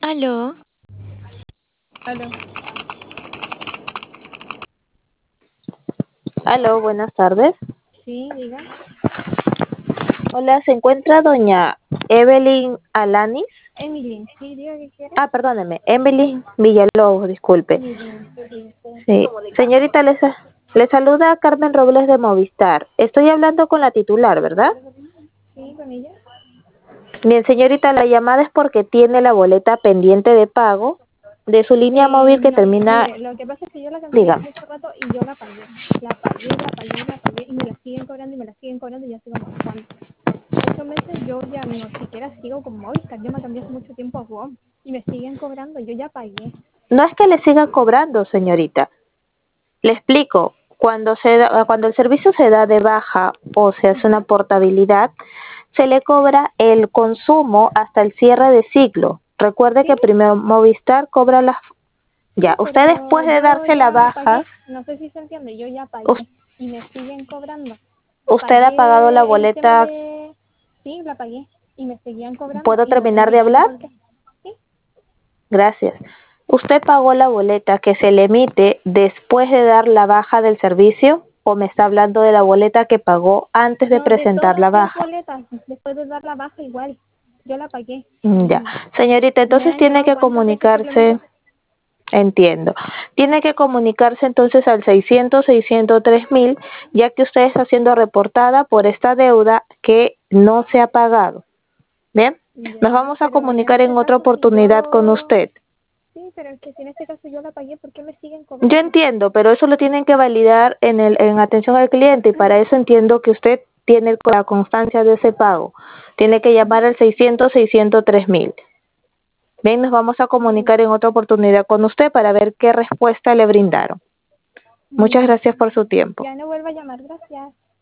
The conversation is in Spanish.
Aló, Aló. Aló, buenas tardes. Sí, diga. Hola, ¿se encuentra doña Evelyn Alanis? Emily, sí, diga qué quiere. Perdóneme, Evelyn Villalobos, disculpe. Emily, sí. Sí, señorita, le saluda Carmen Robles de Movistar. Estoy hablando con la titular, ¿verdad? Sí, con ella. Bien, señorita, la llamada es porque tiene la boleta pendiente de pago de su línea móvil que No, termina... mire, lo que pasa es que yo la cancelé hace Dígame. mucho rato y yo la pagué. La pagué y me la siguen cobrando y me la siguen cobrando y ya hace como cuánto. 8 meses yo ya no siquiera sigo con Movistar. Yo me cambié hace mucho tiempo a WOM y me siguen cobrando. Yo ya pagué. No es que le sigan cobrando, señorita. Le explico, cuando el servicio se da de baja o se hace una Ujú. portabilidad, se le cobra el consumo hasta el cierre de ciclo. Recuerde Sí, que primero Movistar cobra las... Ya, sí, usted pero después de yo darse la ya baja, pagué. No sé si se entiende, yo ya us- pagué y me siguen cobrando. usted ha pagado la Pagué el tema boleta. de... Sí, la pagué y me seguían cobrando ¿Puedo y no me terminar de entiendo hablar? por qué. Sí, Gracias. ¿Usted pagó la boleta que se le emite después de dar la baja del servicio o me está hablando de la boleta que pagó antes de no, de presentar todas la las baja? boletas, después de dar la baja igual, yo la pagué. Ya, señorita, Me entonces han tiene llamado que cuántas veces por lo mismo. comunicarse, entiendo, tiene que comunicarse entonces al 600-603 mil, ya que usted está siendo reportada por esta deuda que no se ha pagado. Bien, nos Ya, vamos a pero en comunicar este en otra caso si oportunidad con yo... usted. Sí, pero es que si en este caso yo la pagué, ¿por qué me siguen Yo cobrando? entiendo, pero eso lo tienen que validar en atención al cliente y para eso entiendo que usted tiene la constancia de ese pago. Tiene que llamar al 600-603 mil. Bien, nos vamos a comunicar en otra oportunidad con usted para ver qué respuesta le brindaron. Muchas Ya, gracias por su tiempo. ya no vuelvo a llamar, gracias.